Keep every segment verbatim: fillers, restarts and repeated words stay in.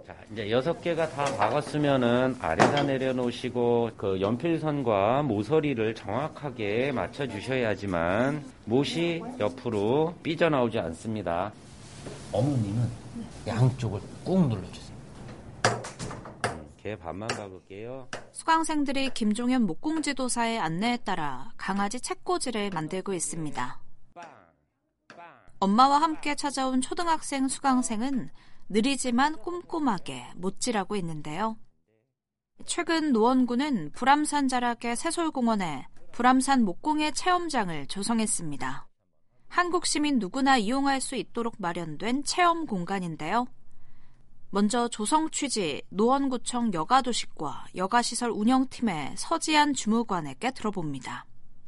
자, 이제 여섯 개가 다 박았으면은 아래다 내려놓으시고 그 연필선과 모서리를 정확하게 맞춰 주셔야지만 못이 옆으로 삐져나오지 않습니다. 어머님은 양쪽을 꾹 눌러주세요. 이렇게 반만 박을게요. 수강생들이 김종현 목공지도사의 안내에 따라 강아지 책꽂이를 만들고 있습니다. 엄마와 함께 찾아온 초등학생 수강생은 느리지만 꼼꼼하게 못질하고 있는데요. 최근 노원구는 불암산 자락의 새솔공원에 불암산 목공예 체험장을 조성했습니다. 한국 시민 누구나 이용할 수 있도록 마련된 체험 공간인데요. 먼저 조성 취지 노원구청 여가도시과 여가시설 운영팀의 서지한 주무관에게 들어봅니다.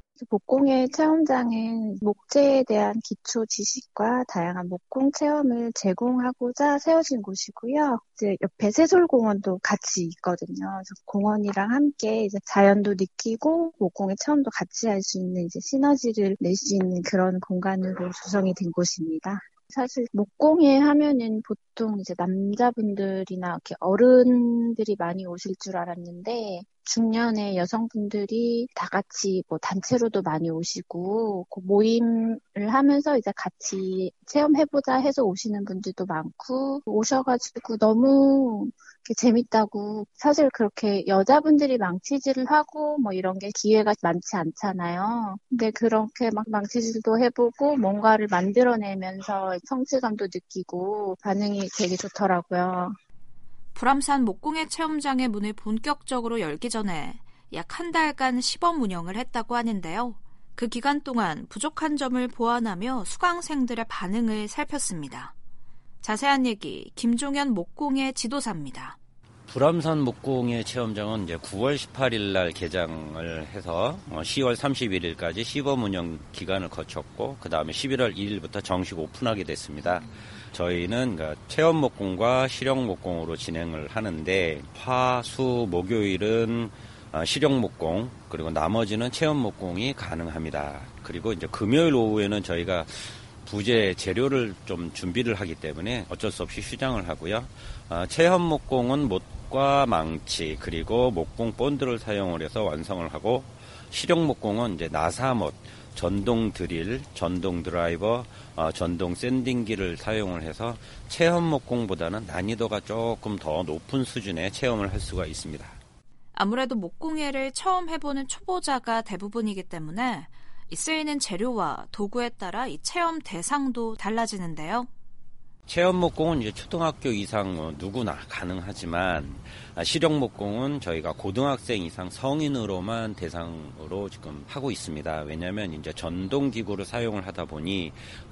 목공예 체험장은 목재에 대한 기초 지식과 다양한 목공 체험을 제공하고자 세워진 곳이고요. 이제 옆에 새솔공원도 같이 있거든요. 그래서 공원이랑 함께 이제 자연도 느끼고 목공의 체험도 같이 할 수 있는 이제 시너지를 낼 수 있는 그런 공간으로 조성이 된 곳입니다. 사실 목공예 하면은 보통 이제 남자분들이나 이렇게 어른들이 많이 오실 줄 알았는데 중년의 여성분들이 다 같이 뭐 단체로도 많이 오시고 그 모임을 하면서 이제 같이 체험해보자 해서 오시는 분들도 많고 오셔가지고 너무 재밌다고. 사실 그렇게 여자분들이 망치질을 하고 뭐 이런 게 기회가 많지 않잖아요. 근데 그렇게 막 망치질도 해보고 뭔가를 만들어내면서 성취감도 느끼고 반응이 되게 좋더라고요. 불암산 목공예 체험장의 문을 본격적으로 열기 전에 약 한 달간 시범 운영을 했다고 하는데요. 그 기간 동안 부족한 점을 보완하며 수강생들의 반응을 살폈습니다. 자세한 얘기 김종현 목공예 지도사입니다. 불암산 목공예 체험장은 이제 구월 십팔일 날 개장을 해서 시월 삼십일일까지 시범 운영 기간을 거쳤고 그 다음에 십일월 일일부터 정식 오픈하게 됐습니다. 저희는 그러니까 체험 목공과 실용 목공으로 진행을 하는데 화, 수, 목요일은 실용 목공 그리고 나머지는 체험 목공이 가능합니다. 그리고 이제 금요일 오후에는 저희가 부재 재료를 좀 준비를 하기 때문에 어쩔 수 없이 휴장을 하고요. 체험 목공은 못과 망치 그리고 목공 본드를 사용을 해서 완성을 하고 실용 목공은 이제 나사못, 전동 드릴, 전동 드라이버, 어, 전동 샌딩기를 사용을 해서 체험 목공보다는 난이도가 조금 더 높은 수준의 체험을 할 수가 있습니다. 아무래도 목공예를 처음 해보는 초보자가 대부분이기 때문에 쓰이는 재료와 도구에 따라 이 체험 대상도 달라지는데요. 체험 목공은 이제 초등학교 이상 누구나 가능하지만 실용 목공은 저희가 고등학생 이상 성인으로만 대상으로 지금 하고 있습니다. 왜냐하면 이제 전동 기구를 사용을 하다 보니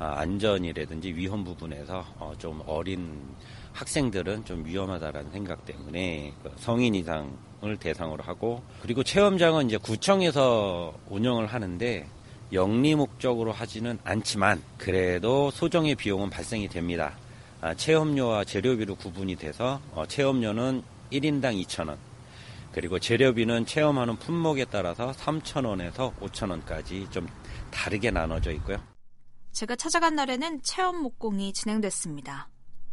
안전이라든지 위험 부분에서 좀 어린 학생들은 좀 위험하다라는 생각 때문에 성인 이상을 대상으로 하고 그리고 체험장은 이제 구청에서 운영을 하는데 영리 목적으로 하지는 않지만 그래도 소정의 비용은 발생이 됩니다. 아, 체험료와 재료비로 구분이 돼서 어, 체험료는 일 인당 이천 원 그리고 재료비는 체험하는 품목에 따라서 삼천 원에서 오천 원까지 좀 다르게 나눠져 있고요. 제가 찾아간 날에는 체험 목공이 진행됐습니다.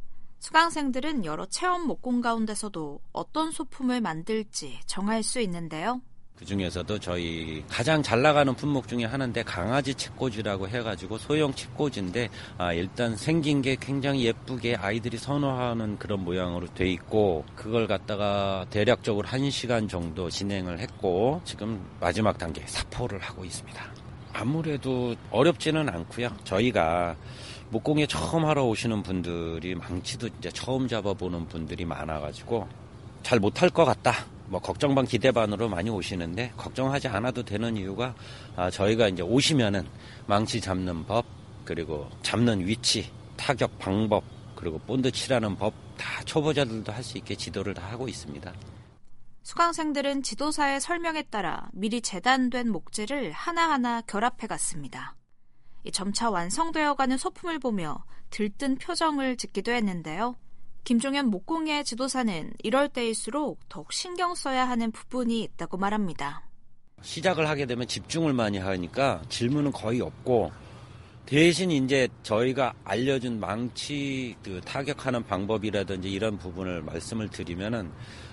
수강생들은 여러 체험 목공 가운데서도 어떤 소품을 만들지 정할 수 있는데요. 그 중에서도 저희 가장 잘 나가는 품목 중에 하나인데 강아지 책꽂이라고 해가지고 소형 책꽂이인데 아, 일단 생긴 게 굉장히 예쁘게 아이들이 선호하는 그런 모양으로 돼 있고 그걸 갖다가 대략적으로 한 시간 정도 진행을 했고 지금 마지막 단계 사포를 하고 있습니다. 아무래도 어렵지는 않고요. 저희가 목공에 처음 하러 오시는 분들이 망치도 이제 처음 잡아보는 분들이 많아가지고 잘 못할 것 같다. 뭐 걱정 반 기대 반으로 많이 오시는데 걱정하지 않아도 되는 이유가 아, 저희가 이제 오시면은 망치 잡는 법 그리고 잡는 위치, 타격 방법 그리고 본드 칠하는 법 다 초보자들도 할 수 있게 지도를 다 하고 있습니다. 수강생들은 지도사의 설명에 따라 미리 재단된 목재를 하나하나 결합해 갔습니다. 점차 완성되어가는 소품을 보며 들뜬 표정을 짓기도 했는데요. 김종현 목공예 지도사는 이럴 때일수록 더욱 신경 써야 하는 부분이 있다고 말합니다. 시작을 하게 되면 집중을 많이 하니까 질문은 거의 없고 대신 이제 저희가 알려준 망치 그 타격하는 방법이라든지 이런 부분을 말씀을 드리면은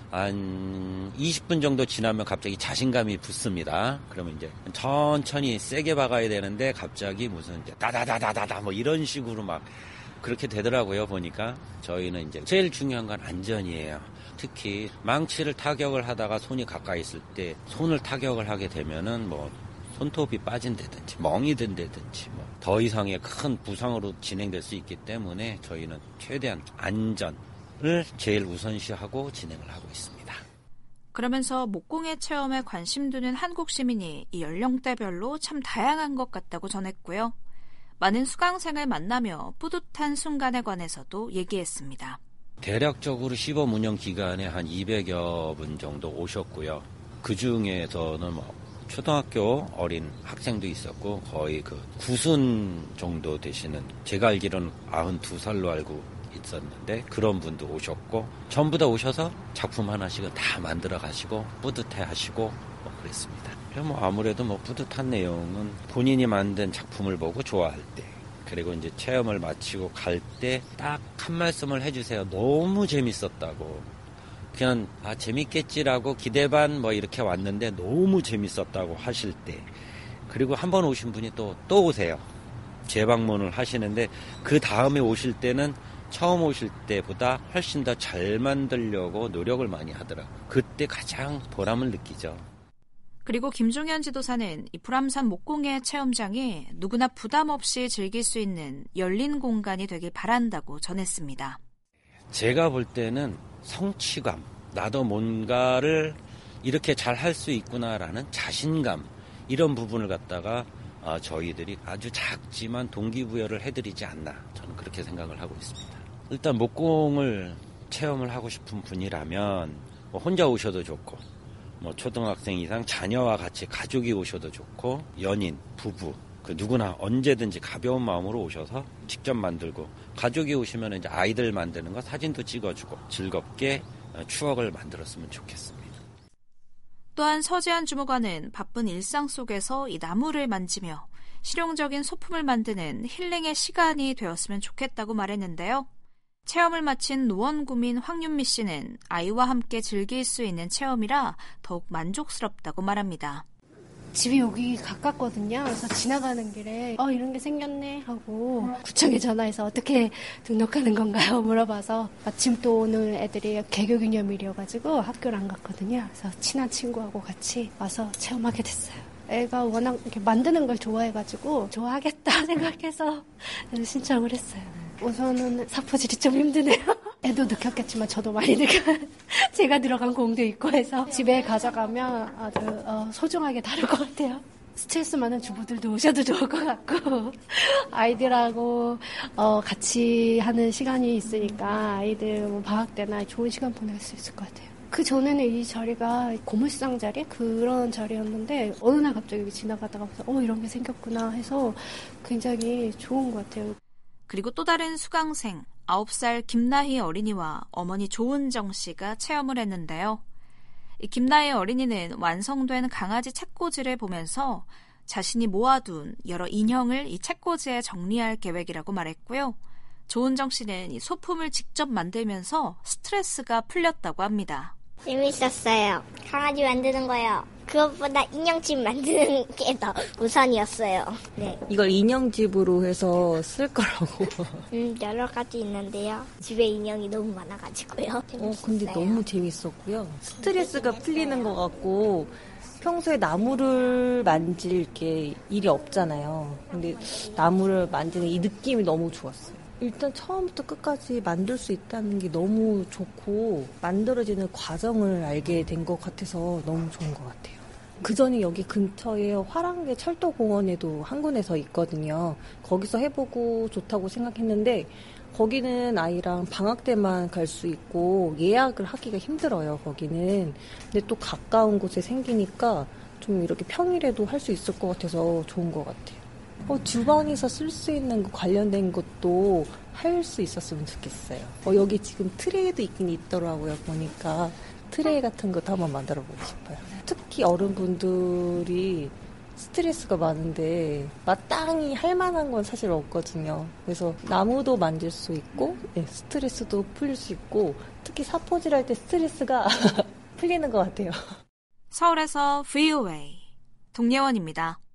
한 이십 분 정도 지나면 갑자기 자신감이 붙습니다. 그러면 이제 천천히 세게 박아야 되는데 갑자기 무슨 이제 다다다다다다 뭐 이런 식으로 막 그렇게 되더라고요. 보니까 저희는 이제 제일 중요한 건 안전이에요. 특히 망치를 타격을 하다가 손이 가까이 있을 때 손을 타격을 하게 되면은 뭐 손톱이 빠진다든지 멍이 든다든지 뭐 더 이상의 큰 부상으로 진행될 수 있기 때문에 저희는 최대한 안전을 제일 우선시하고 진행을 하고 있습니다. 그러면서 목공예 체험에 관심 두는 한국 시민이 이 연령대별로 참 다양한 것 같다고 전했고요. 많은 수강생을 만나며 뿌듯한 순간에 관해서도 얘기했습니다. 대략적으로 시범 운영 기간에 한 이백여 분 정도 오셨고요. 그 중에서는 뭐 초등학교 어린 학생도 있었고 거의 그 구순 정도 되시는, 제가 알기로는 아흔두 살로 알고 있었는데 그런 분도 오셨고 전부 다 오셔서 작품 하나씩은 다 만들어 가시고 뿌듯해 하시고 뭐 그랬습니다. 뭐 아무래도 뭐 뿌듯한 내용은 본인이 만든 작품을 보고 좋아할 때, 그리고 이제 체험을 마치고 갈 때 딱 한 말씀을 해주세요. 너무 재밌었다고. 그냥 아 재밌겠지라고 기대 반 뭐 이렇게 왔는데 너무 재밌었다고 하실 때, 그리고 한 번 오신 분이 또 또 오세요. 재방문을 하시는데 그 다음에 오실 때는 처음 오실 때보다 훨씬 더 잘 만들려고 노력을 많이 하더라고요. 그때 가장 보람을 느끼죠. 그리고 김종현 지도사는 이 불암산 목공예 체험장이 누구나 부담 없이 즐길 수 있는 열린 공간이 되길 바란다고 전했습니다. 제가 볼 때는 성취감, 나도 뭔가를 이렇게 잘 할 수 있구나라는 자신감, 이런 부분을 갖다가 저희들이 아주 작지만 동기부여를 해드리지 않나, 저는 그렇게 생각을 하고 있습니다. 일단 목공을 체험을 하고 싶은 분이라면 뭐 혼자 오셔도 좋고, 뭐 초등학생 이상 자녀와 같이 가족이 오셔도 좋고, 연인, 부부, 그 누구나 언제든지 가벼운 마음으로 오셔서 직접 만들고, 가족이 오시면 이제 아이들 만드는 거 사진도 찍어주고 즐겁게 추억을 만들었으면 좋겠습니다. 또한 서지한 주무관은 바쁜 일상 속에서 이 나무를 만지며 실용적인 소품을 만드는 힐링의 시간이 되었으면 좋겠다고 말했는데요. 체험을 마친 노원구민 황윤미 씨는 아이와 함께 즐길 수 있는 체험이라 더욱 만족스럽다고 말합니다. 집이 여기 가깝거든요. 그래서 지나가는 길에 어 이런 게 생겼네 하고 구청에 전화해서 어떻게 등록하는 건가요? 물어봐서 마침 또 오늘 애들이 개교기념일이어가지고 학교를 안 갔거든요. 그래서 친한 친구하고 같이 와서 체험하게 됐어요. 애가 워낙 이렇게 만드는 걸 좋아해가지고 좋아하겠다 생각해서 신청을 했어요. 우선은 사포질이 좀 힘드네요. 애도 느꼈겠지만 저도 많이 느껴요. 제가 들어간 공도 있고 해서 집에 가져가면 아주 어, 소중하게 다룰 것 같아요. 스트레스 많은 주부들도 오셔도 좋을 것 같고, 아이들하고 어, 같이 하는 시간이 있으니까 아이들 뭐 방학 때나 좋은 시간 보낼 수 있을 것 같아요. 그 전에는 이 자리가 고물상 자리? 그런 자리였는데 어느 날 갑자기 지나가다가 어 이런 게 생겼구나 해서 굉장히 좋은 것 같아요. 그리고 또 다른 수강생 아홉 살 김나희 어린이와 어머니 조은정 씨가 체험을 했는데요. 이 김나희 어린이는 완성된 강아지 책꽂이를 보면서 자신이 모아둔 여러 인형을 이 책꽂이에 정리할 계획이라고 말했고요. 조은정 씨는 이 소품을 직접 만들면서 스트레스가 풀렸다고 합니다. 재밌었어요. 강아지 만드는 거요. 그것보다 인형집 만드는 게 더 우선이었어요. 네. 이걸 인형집으로 해서 쓸 거라고. 음, 여러 가지 있는데요. 집에 인형이 너무 많아가지고요. 재밌었어요. 어, 근데 너무 재밌었고요. 스트레스가 풀리는 것 같고, 평소에 나무를 만질 게 일이 없잖아요. 근데 나무를 만지는 이 느낌이 너무 좋았어요. 일단 처음부터 끝까지 만들 수 있다는 게 너무 좋고, 만들어지는 과정을 알게 된 것 같아서 너무 좋은 것 같아요. 그 전에 여기 근처에 화랑계 철도공원에도 한 군데서 있거든요. 거기서 해보고 좋다고 생각했는데, 거기는 아이랑 방학 때만 갈 수 있고 예약을 하기가 힘들어요, 거기는. 근데 또 가까운 곳에 생기니까 좀 이렇게 평일에도 할 수 있을 것 같아서 좋은 것 같아요. 어, 주방에서 쓸 수 있는 거 관련된 것도 할 수 있었으면 좋겠어요. 어, 여기 지금 트레이도 있긴 있더라고요, 보니까. 트레이 같은 것도 한번 만들어 보고 싶어요. 특히 어른분들이 스트레스가 많은데 마땅히 할 만한 건 사실 없거든요. 그래서 나무도 만질 수 있고 네, 스트레스도 풀릴 수 있고 특히 사포질할 때 스트레스가 풀리는 것 같아요. 서울에서 브이오에이 동예원입니다.